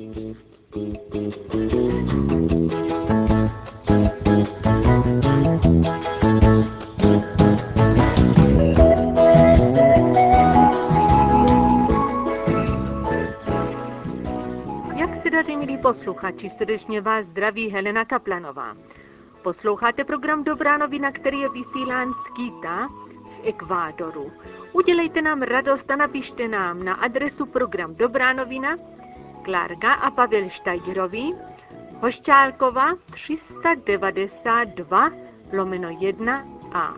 Jak se daří, milí posluchači, srdečně vás zdraví Helena Kaplanová. Posloucháte program Dobrá novina, který je vysílán z Quita v Ekvádoru. Udělejte nám radost a napište nám na adresu program Dobrá novina, Klárka a Pavel Štajgerovi, Hošťálkova 392/1A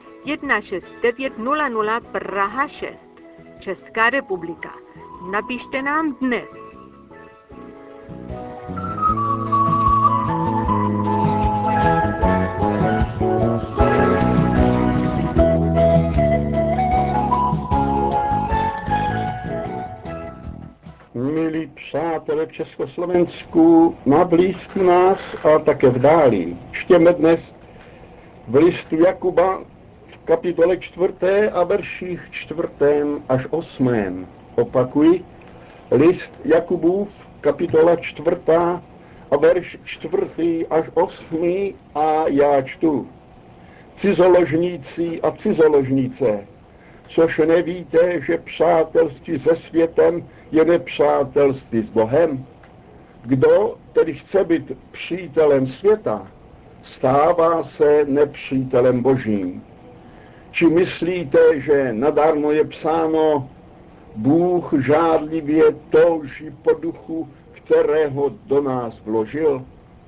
16900 Praha 6, Česká republika. Napište nám dnes. Milí přátelé v Československu, na blízku nás a také v dáli, čtěme dnes v listu Jakuba v kapitole 4. a verších 4. až 8. Opakuji, list Jakubův, kapitola 4. a verš 4. až 8. a já čtu. Cizoložníci a cizoložnice, což nevíte, že přátelství se světem je nepřátelství s Bohem? Kdo tedy chce být přítelem světa, stává se nepřítelem Božím. Či myslíte, že nadarmo je psáno, Bůh žádlivě touží po duchu, kterého do nás vložil?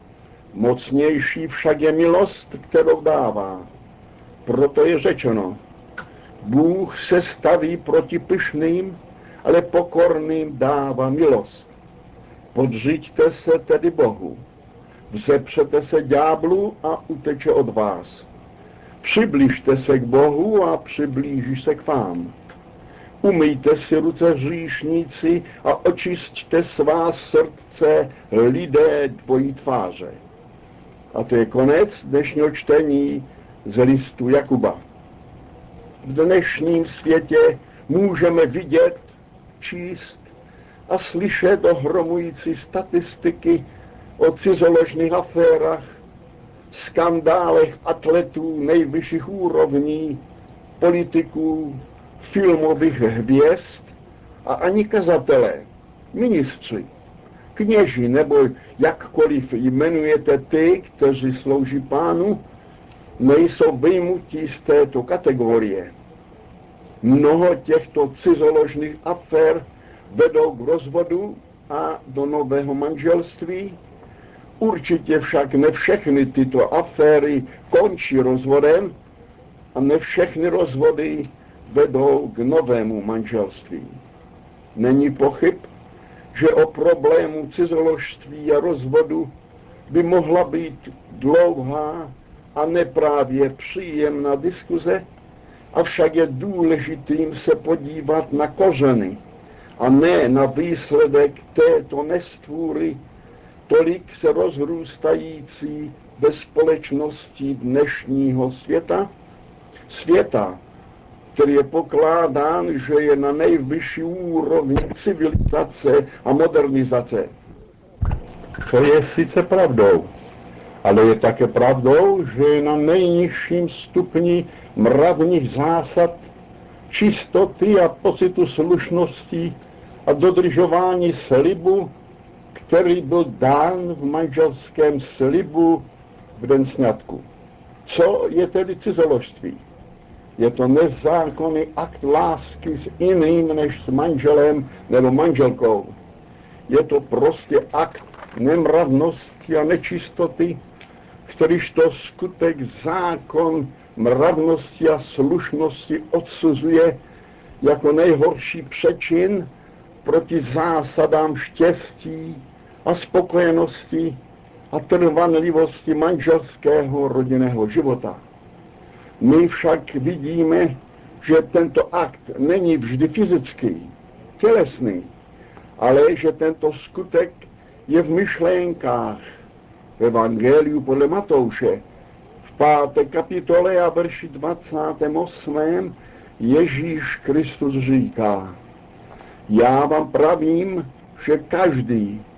Mocnější však je milost, kterou dává. Proto je řečeno, Bůh se staví proti pyšným, ale pokorným dává milost. Podřiďte se tedy Bohu. Vzepřete se ďáblu a uteče od vás. Přiblížte se k Bohu a přiblíží se k vám. Umyjte si ruce hříšníci a očisťte svá srdce lidé dvojí tváře. A to je konec dnešního čtení z listu Jakuba. V dnešním světě můžeme vidět, číst a slyšet ohromující statistiky o cizoložných aférách, skandálech atletů nejvyšších úrovní, politiků, filmových hvězd a ani kazatelé, ministři, kněži nebo jakkoliv jmenujete ty, kteří slouží Pánu, nejsou vyjmutí z této kategorie. Mnoho těchto cizoložných afér vedou k rozvodu a do nového manželství. Určitě však ne všechny tyto aféry končí rozvodem a ne všechny rozvody vedou k novému manželství. Není pochyb, že o problému cizoložství a rozvodu by mohla být dlouhá a neprávě příjemná diskuze, avšak je důležitým se podívat na kořeny a ne na výsledek této nestvůry, tolik se rozrůstající ve společnosti dnešního světa, který je pokládán, že je na nejvyšší úrovni civilizace a modernizace. To je sice pravdou, ale je také pravdou, že je na nejnižším stupni mravních zásad, čistoty a pocitu slušnosti a dodržování slibu, který byl dán v manželském slibu v den sňatku. Co je tedy cizoložství? Je to nezákonný akt lásky s jiným než s manželem nebo manželkou. Je to prostě akt nemravnosti a nečistoty, kterýž to skutek zákon mravnosti a slušnosti odsuzuje jako nejhorší přečin proti zásadám štěstí a spokojenosti a trvanlivosti manželského rodinného života. My však vidíme, že tento akt není vždy fyzický, tělesný, ale že tento skutek je v myšlenkách. V Evangeliu podle Matouše v 5. kapitole a verši 28. Ježíš Kristus říká: Já vám pravím, že každý,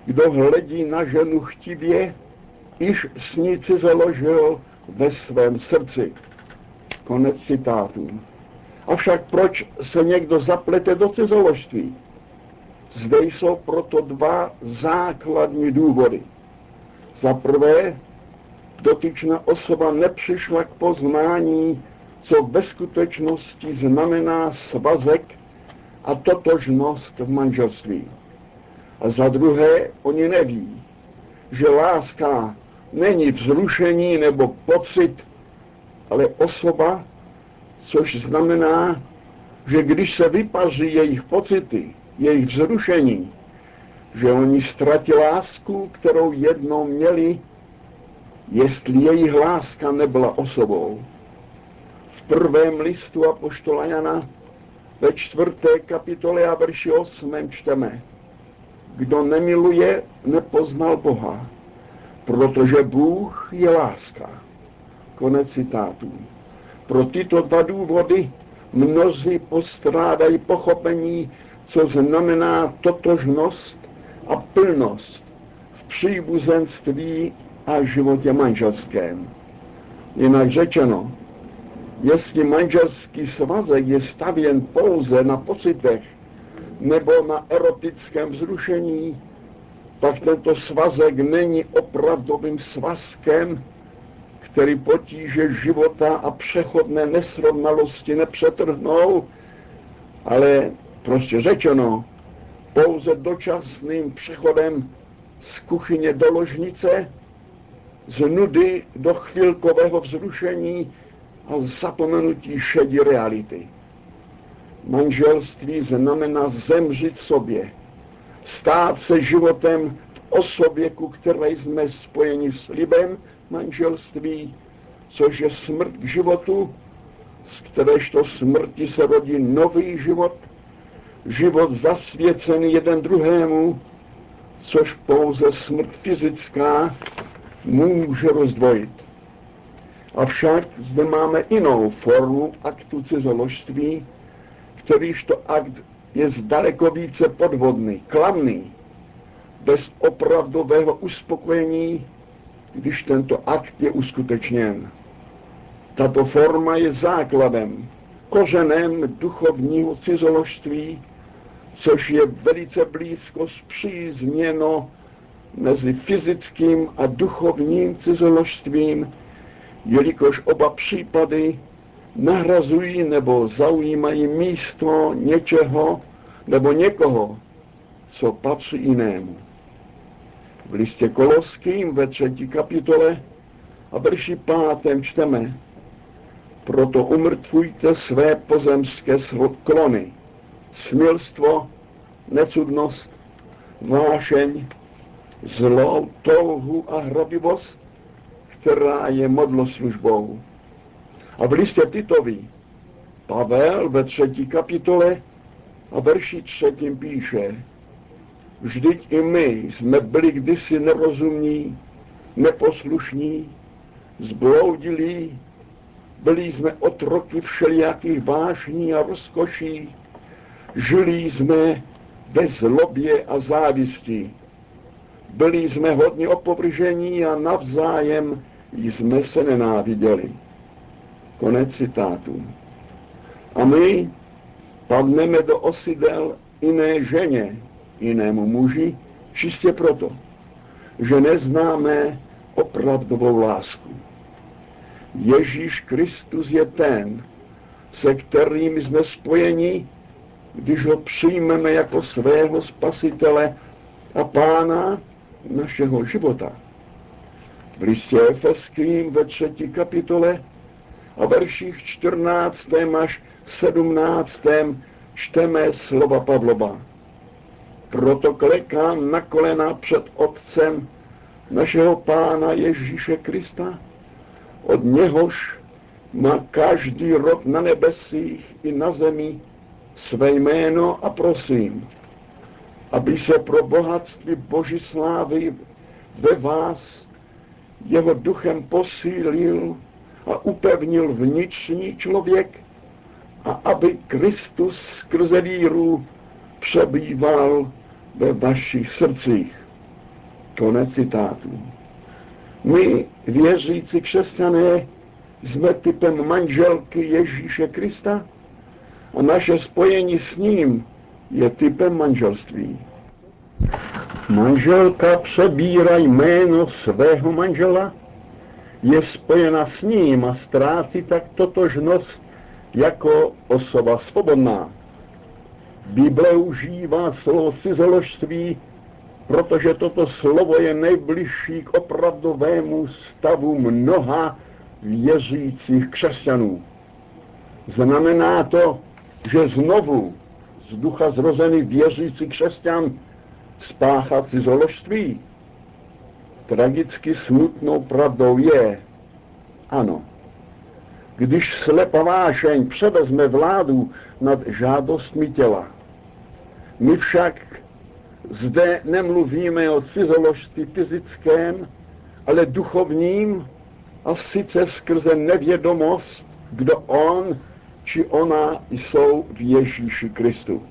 Kdo hledí na ženu chtivě, již s ní založil ve svém srdci. Konec citátu. Avšak proč se někdo zaplete do cizoložství? Zde jsou proto dva základní důvody. Za prvé, dotyčná osoba nepřišla k poznání, co ve skutečnosti znamená svazek a totožnost v manželství. A za druhé, oni neví, že láska není vzrušení nebo pocit, ale osoba, což znamená, že když se vypaří jejich pocity, jejich vzrušení, že oni ztratí lásku, kterou jednou měli, jestli jejich láska nebyla osobou. V prvém listu apoštola Jana ve 4. kapitole a verši 8 čteme: Kdo nemiluje, nepoznal Boha, protože Bůh je láska. Konec citátu. Pro tyto dva důvody mnozí postrádají pochopení, co znamená totožnost a plnost v příbuzenství a životě manželském. Jinak řečeno, jestli manželský svazek je stavěn pouze na pocitech nebo na erotickém vzrušení, tak tento svazek není opravdovým svazkem, který potíže života a přechodné nesrovnalosti nepřetrhnou, ale prostě řečeno, pouze dočasným přechodem z kuchyně do ložnice, z nudy do chvilkového vzrušení a zapomenutí šedí reality. Manželství znamená zemřít sobě, stát se životem v osobě, ku které jsme spojeni s slibem manželství, což je smrt k životu, z kteréžto smrti se rodí nový život, život zasvěcený jeden druhému, což pouze smrt fyzická může rozdvojit. Avšak zde máme jinou formu aktu cizoložství, kterýžto akt je zdaleko více podvodný, klamný, bez opravdového uspokojení, když tento akt je uskutečněn. Tato forma je základem, kořenem duchovního cizoložství, což je velice blízko spřízněno mezi fyzickým a duchovním cizoložstvím, jelikož oba případy nahrazují nebo zaujímají místo něčeho nebo někoho, co patří jinému. V listě Koloským ve 3. kapitole a verši 5. čteme: Proto umrtvujte své pozemské klony, smilstvo, necudnost, vášeň, zlou touhu a hrabivost, která je modloslužbou. A v listě Titovi Pavel ve 3. kapitole a verši 3. píše: Vždyť i my jsme byli kdysi nerozumní, neposlušní, zbloudilí, byli jsme otroky všelijakých vášní a rozkoší, žili jsme ve zlobě a závisti. Byli jsme hodně opovržení a navzájem jsme se nenáviděli. Konec citátu. A my padneme do osidel jiné ženě, jinému muži, čistě proto, že neznáme opravdovou lásku. Ježíš Kristus je ten, se kterým jsme spojeni, když ho přijmeme jako svého spasitele a pána našeho života. V listě Efeským ve 3. kapitole a verších 14. až 17. čteme slova Pavlova. Proto klekám na kolena před Otcem našeho Pána Ježíše Krista, od něhož má každý rod na nebesích i na zemi své jméno a prosím, aby se pro bohatství Boží slávy ve vás jeho duchem posílil a upevnil vnitřní člověk a aby Kristus skrze víru přebýval ve vašich srdcích. Konec citátu. My, věřící křesťané, jsme typem manželky Ježíše Krista a naše spojení s ním je typem manželství. Manželka přebírá jméno svého manžela, je spojena s ním a ztrácí tak totožnost jako osoba svobodná. Bible užívá slovo cizoložství, protože toto slovo je nejbližší k opravdovému stavu mnoha věřících křesťanů. Znamená to, že znovu z ducha zrozený věřící křesťan spáchá cizoložství. Tragicky smutnou pravdou je, ano, když slepá vášeň převezme vládu nad žádostmi těla. My však zde nemluvíme o cizoložství fyzickém, ale duchovním, a sice skrze nevědomost, kdo on či ona jsou v Ježíši Kristu.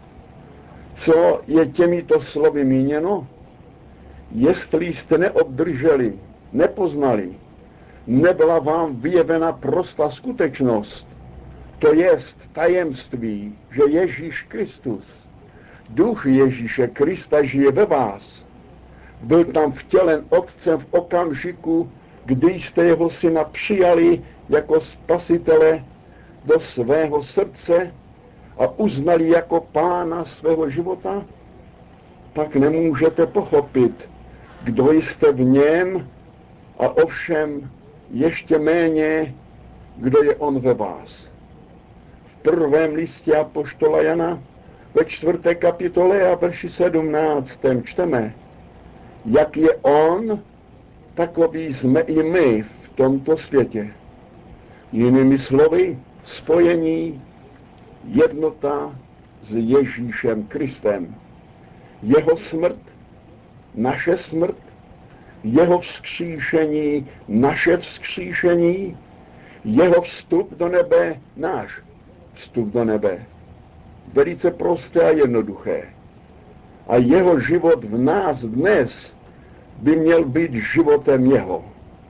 Co je těmito slovy míněno? Jestli jste neobdrželi, nepoznali, nebyla vám vyjevena prostá skutečnost, to jest tajemství, že Ježíš Kristus, duch Ježíše Krista žije ve vás, byl tam vtělen Otcem v okamžiku, kdy jste jeho syna přijali jako spasitele do svého srdce a uznali jako pána svého života, pak nemůžete pochopit, kdo jste v něm a ovšem ještě méně, kdo je on ve vás. V prvém listě apoštola Jana ve 4. kapitole a verši 17. čteme, jak je on, takový jsme i my v tomto světě. Jinými slovy, spojení, jednota s Ježíšem Kristem. Jeho smrt, naše smrt, jeho vzkříšení, naše vzkříšení, jeho vstup do nebe, náš vstup do nebe. Velice prosté a jednoduché. A jeho život v nás dnes by měl být životem jeho.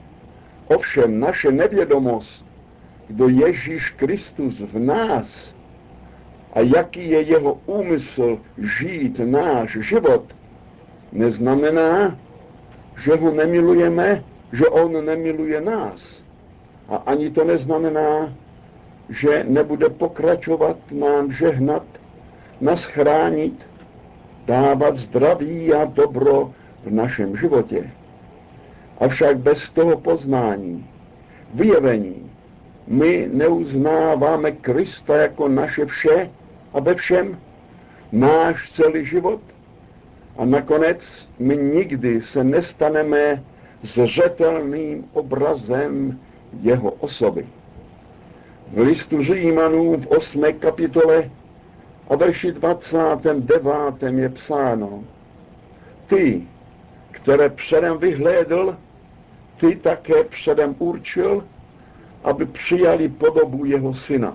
Ovšem naše nevědomost, kdo Ježíš Kristus v nás a jaký je jeho úmysl žít náš život, neznamená, že ho nemilujeme, že on nemiluje nás. A ani to neznamená, že nebude pokračovat nám žehnat, nás chránit, dávat zdraví a dobro v našem životě. Avšak bez toho poznání, vyjevení, my neuznáváme Krista jako naše vše a ve všem, náš celý život, a nakonec my nikdy se nestaneme zřetelným obrazem jeho osoby. V listu Římanům v 8. kapitole a verši 29. je psáno: ty, které předem vyhlédl, ty také předem určil, aby přijali podobu jeho syna.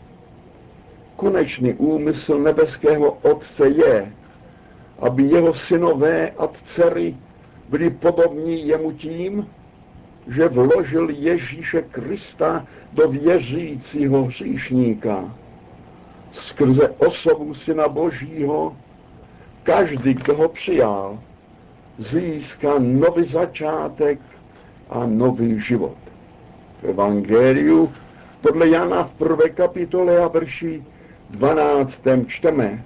Konečný úmysl nebeského Otce je, aby jeho synové a dcery byli podobní jemu tím, že vložil Ježíše Krista do věřícího hříšníka. Skrze osobu Syna Božího každý, kdo ho přijal, získá nový začátek a nový život. V Evangeliu podle Jana v 1. kapitole a verši 12. čteme: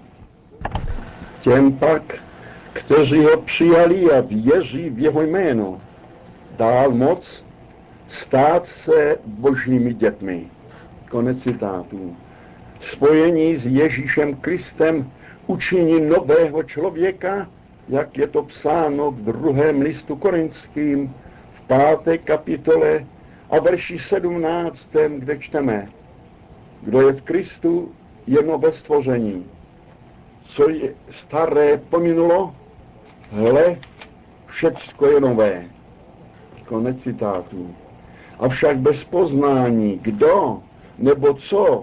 těm pak, kteří ho přijali a věří v jeho jméno, dal moc stát se božími dětmi. Konec citátu. Spojení s Ježíšem Kristem učiní nového člověka, jak je to psáno v 2. listu Korinským v 5. kapitole a verši 17., kde čteme: kdo je v Kristu, je nové stvoření. Co je staré pominulo, hle, všecko je nové. Konec citátu. Avšak bez poznání, kdo nebo co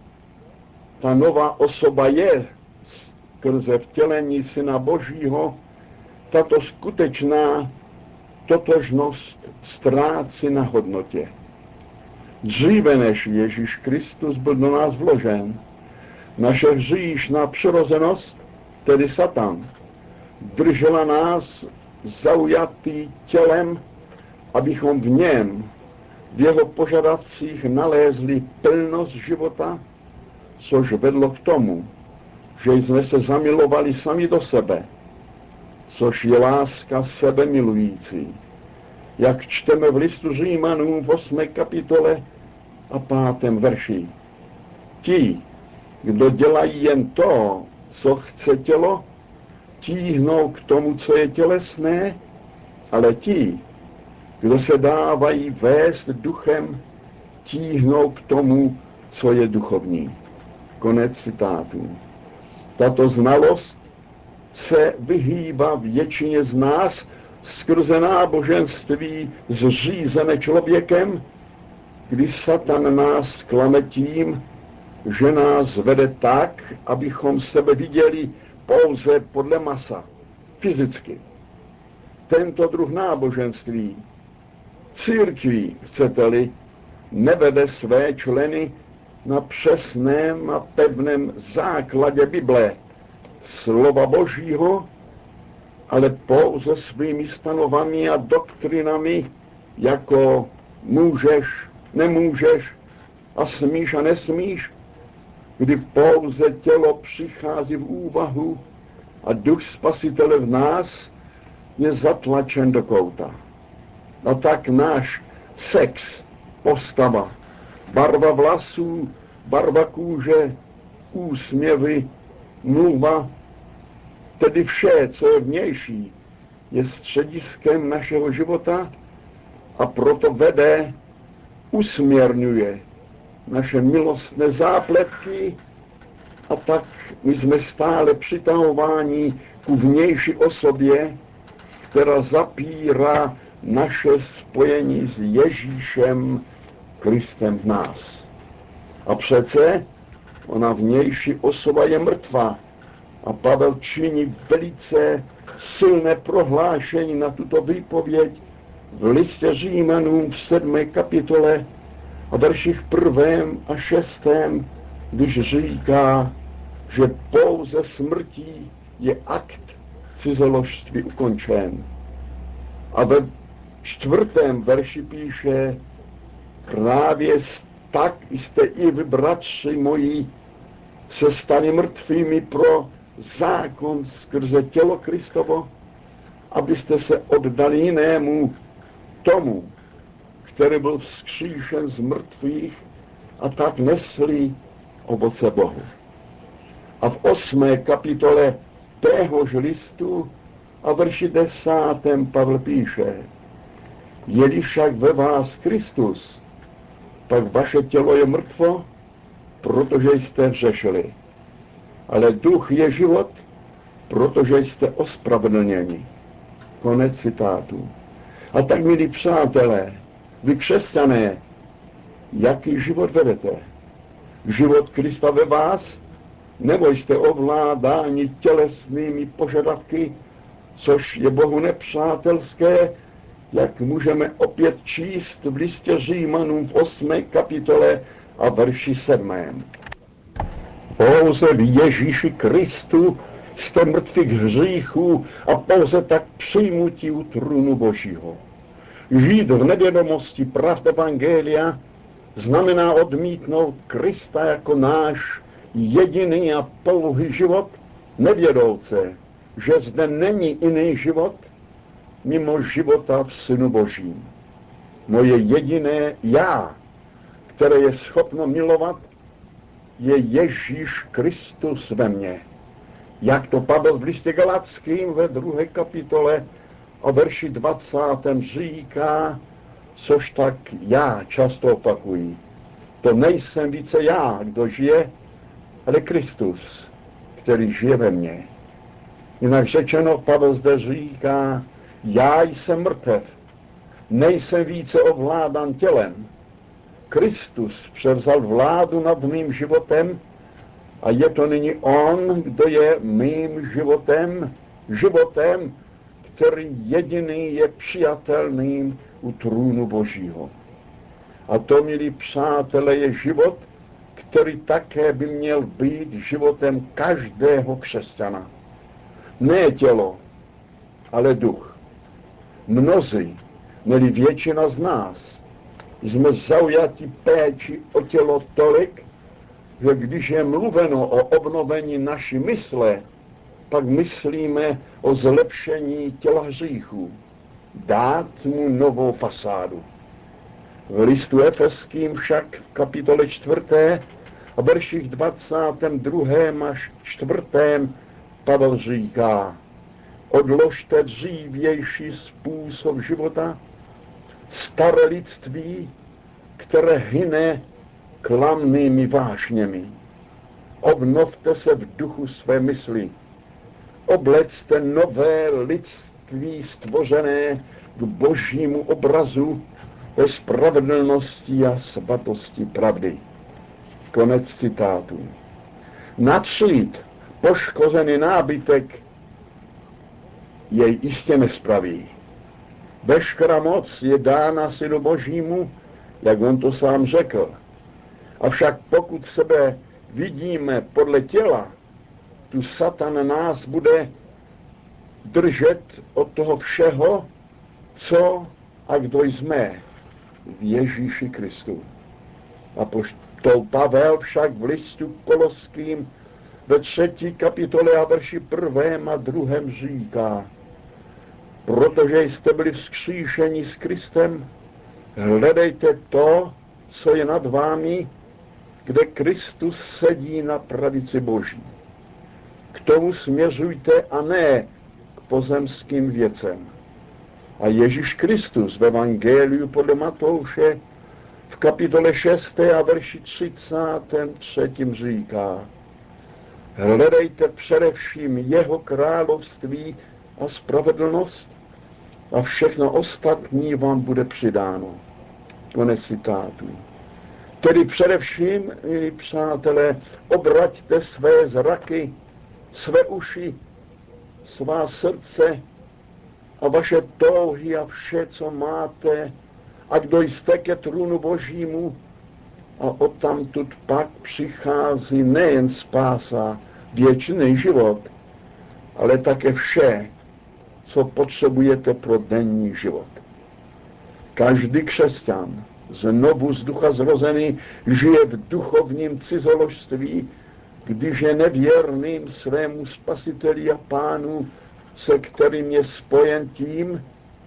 ta nová osoba je skrze vtělení Syna Božího, tato skutečná totožnost ztrácí na hodnotě. Dříve než Ježíš Kristus byl do nás vložen, naše hříšná přirozenost, tedy Satan, držela nás zaujatý tělem, abychom v něm, v jeho požadavcích nalézli plnost života, což vedlo k tomu, že jsme se zamilovali sami do sebe, což je láska sebe milující. Jak čteme v listu Římanům v 8. kapitole a 5. verši. Ti, kdo dělají jen to, co chce tělo, tíhnou k tomu, co je tělesné, ale ti, kdo se dávají vést duchem, tíhnou k tomu, co je duchovní. Konec citátu. Tato znalost se vyhýbá většině z nás skrze náboženství zřízené člověkem, kdy Satan nás klame tím, že nás vede tak, abychom sebe viděli pouze podle masa, fyzicky. Tento druh náboženství, církví, chcete-li, nevede své členy na přesném a pevném základě Bible, slova Božího, ale pouze svými stanovami a doktrinami, jako můžeš, nemůžeš a smíš a nesmíš, kdy pouze tělo přichází v úvahu a duch Spasitele v nás je zatlačen do kouta. A tak náš sex, postava, barva vlasů, barva kůže, úsměvy, mluva, tedy vše, co je vnější, je střediskem našeho života a proto vede, usměrňuje naše milostné zápletky a tak my jsme stále přitahováni ku vnější osobě, která zapírá naše spojení s Ježíšem Kristem v nás. A přece ona vnější osoba je mrtvá. A Pavel činí velice silné prohlášení na tuto výpověď v listě Římanům v 7. kapitole a verších 1. a 6., když říká, že pouze smrtí je akt cizoložství ukončen. A ve 4. verši píše, právě tak jste i vy, bratři moji, se stali mrtvými pro zákon skrze tělo Kristovo, abyste se oddali jinému, tomu, který byl vzkříšen z mrtvých a tak nesli ovoce Bohu. A v 8. kapitole téhož listu a verši 10. Pavel píše, je-li však ve vás Kristus, pak vaše tělo je mrtvo, protože jste hřešili. Ale duch je život, protože jste ospravedlněni. Konec citátu. A tak, milí přátelé, vy křesťané, jaký život vedete? Život Krista ve vás? Nebo jste ovládáni tělesnými požadavky, což je Bohu nepřátelské, jak můžeme opět číst v listě Římanům v 8. kapitole a verši 7. Pouze v Ježíši Kristu jste mrtví k hříchu a pouze tak přijmutí u trůnu Božího. Žít v nevědomosti pravd evangelia znamená odmítnout Krista jako náš jediný a pouhý život, nevědouce, že zde není jiný život mimo života v Synu Božím. Moje jediné já, které je schopno milovat, je Ježíš Kristus ve mně. Jak to Pavel v listě Galackým ve 2. kapitole a verši 20. říká, což tak já často opakuji. To nejsem více já, kdo žije, ale Kristus, který žije ve mně. Jinak řečeno, Pavel zde říká, já jsem mrtev, nejsem více ovládán tělem. Kristus převzal vládu nad mým životem a je to nyní on, kdo je mým životem, který jediný je přijatelným u trůnu Božího. A to, milí přátelé, je život, který také by měl být životem každého křesťana. Ne tělo, ale duch. Mnozí, neli většina z nás, jsme zaujati péči o tělo tolik, že když je mluveno o obnovení naší mysle, pak myslíme o zlepšení těla hříchů, dát mu novou fasádu. V listu Efeským však v kapitole 4. a verších 22. až 4. Pavel říká: odložte dřívější způsob života, staré lidství, které hyne klamnými vášněmi. Obnovte se v duchu své mysli. Oblecte nové lidství stvořené k Božímu obrazu ve spravedlnosti a svatosti pravdy. Konec citátu. Natřít poškozený nábytek jej jistě nespraví. Veškerá moc je dána Synu Božímu, jak on to sám řekl. Avšak pokud sebe vidíme podle těla, tu Satan nás bude držet od toho všeho, co a kdo jsme v Ježíši Kristu. Apoštol Pavel však v listu Koloským ve 3. kapitole a verši 1. a 2. říká: protože jste byli vzkříšeni s Kristem, hledejte to, co je nad vámi, kde Kristus sedí na pravici Boží. K tomu směřujte a ne k pozemským věcem. A Ježíš Kristus v Evangeliu podle Matouše v kapitole 6. a verši 33. říká: hledejte především jeho království a spravedlnost a všechno ostatní vám bude přidáno. Konec citátu. Tedy především, milí přátelé, obraťte své zraky, své uši, svá srdce a vaše touhy a vše, co máte, ať dojste ke trůnu Božímu a odtamtud pak přichází nejen spása, věčný život, ale také vše, co potřebujete pro denní život. Každý křesťan, znovu z ducha zrozený, žije v duchovním cizoložství, když je nevěrným svému spasiteli a pánu, se kterým je spojen tím,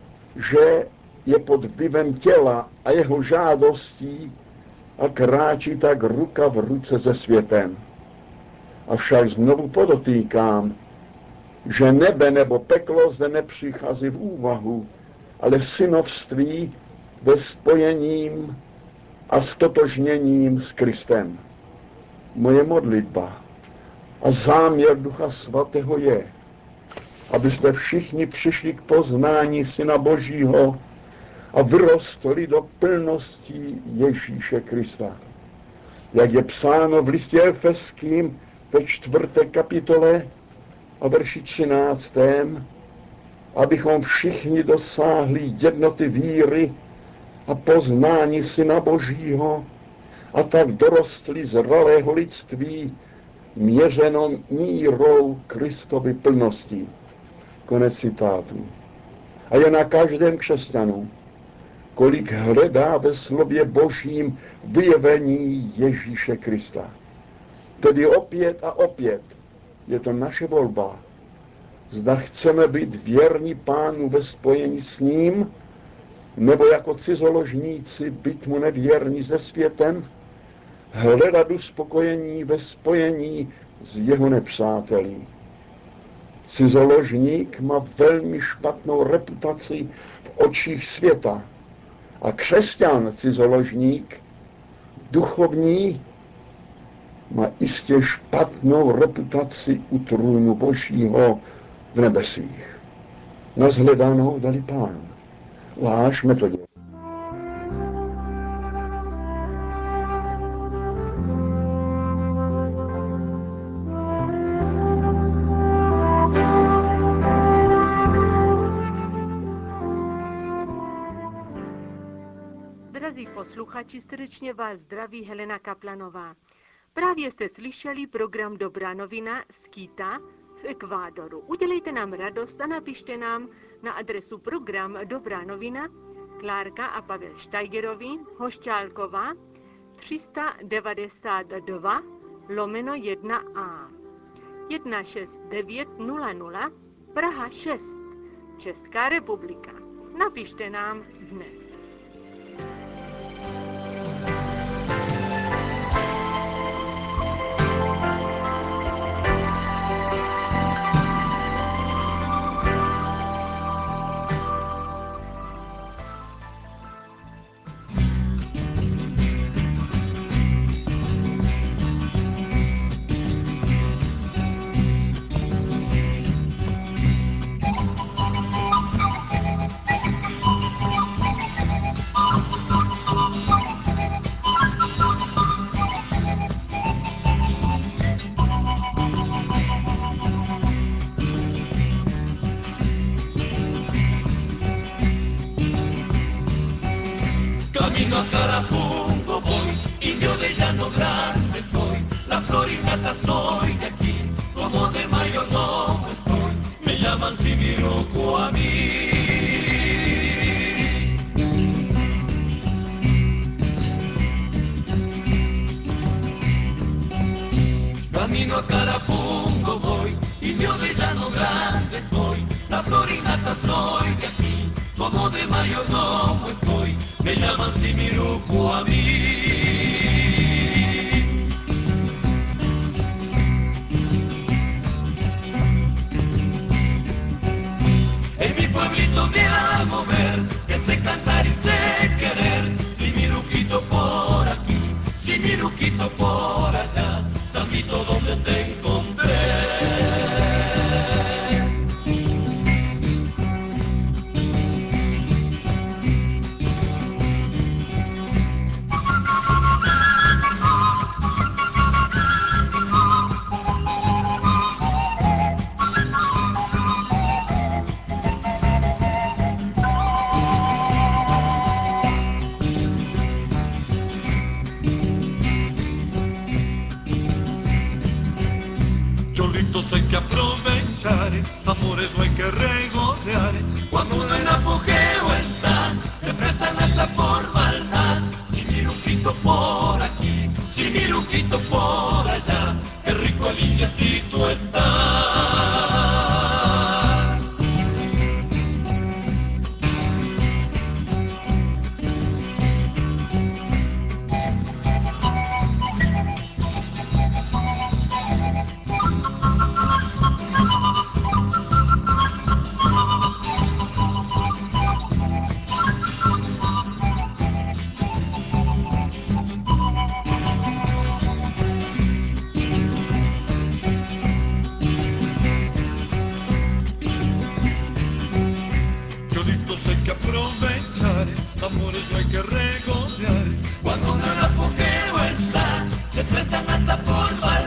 že je pod vlivem těla a jeho žádostí a kráčí tak ruka v ruce se světem. Avšak znovu podotýkám, že nebe nebo peklo zde nepřichází v úvahu, ale synovství ve spojením a stotožněním s Kristem. Moje modlitba a záměr Ducha Svatého je, abyste všichni přišli k poznání Syna Božího a vyrostli do plnosti Ježíše Krista. Jak je psáno v listě Efeským ve 4. kapitole a verši 13. abychom všichni dosáhli jednoty víry a poznání Syna Božího a tak dorostli zralého lidství měřeno mírou Kristovy plnosti. Konec citátu. A je na každém křesťanu, kolik hledá ve slově Božím vyjevení Ježíše Krista. Tedy opět a opět je to naše volba. Zda chceme být věrní Pánu ve spojení s ním, nebo jako cizoložníci být mu nevěrní se světem, hledat uspokojení ve spojení s jeho nepřáteli. Cizoložník má velmi špatnou reputaci v očích světa a křesťan cizoložník, duchovní, má jistě špatnou reputaci u trůnu Božího v nebesích. Nashledanou dali Pán. Váš metodě. Drazí posluchači, srdečně vás zdraví Helena Kaplanová. Právě jste slyšeli program Dobrá novina z Quita v Ekvádoru. Udělejte nám radost a napište nám na adresu program Dobrá novina, Klárka a Pavel Štajgerovi, Hošťálková, 392 1A 16900 Praha 6, Česká republika. Napište nám dnes. Camino a Carapungo voy, indio de llano grande soy, la flor y nata soy de aquí, como de mayordomo estoy, me llaman Simiruco a mí. Camino a Carapungo voy, indio de llano grande soy, la flor y nata soy de aquí, como de mayordomo estoy, me llaman Simiruco a mí. En mi pueblito me hago ver, que sé cantar y sé querer, Simiruquito por aquí, Simiruquito por allá, Santito donde te encontré. Cholitos hay que aprovechar, amores no hay que regodear. Cuando uno en apogeo está, se prestan hasta por maldad. Si mi luquito por aquí, si mi luquito por allá, qué rico el indiecito está. Cholitos hay que aprovechar, amores no hay que regodear. Cuando uno en apogeo está, se prestan hasta por bailar.